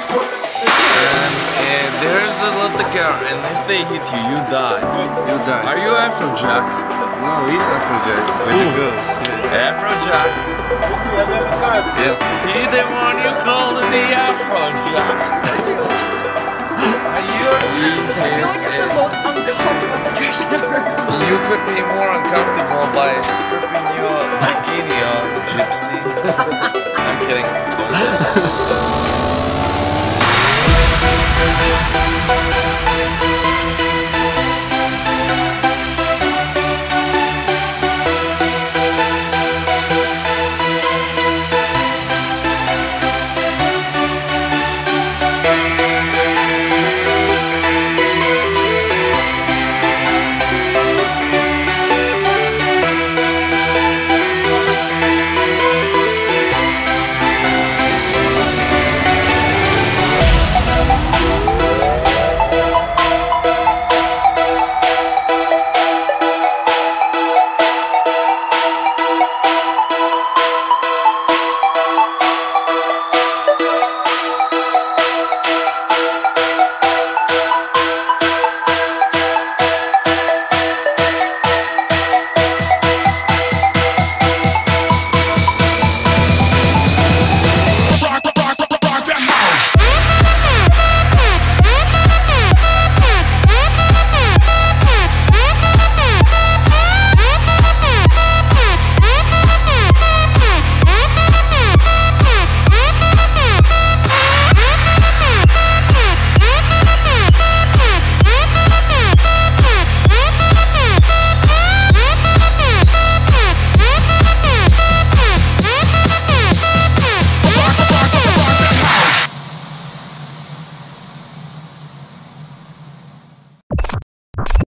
And there's a little girl, and if they hit you, you die. You die. Are you Afrojack? No, he's Afrojack. With the girls. Yeah. Afrojack? Is he the one you called the Afrojack? Are you? I feel like I'm the most uncomfortable situation ever. You could be more uncomfortable by stripping your bikini on, gypsy. I'm kidding.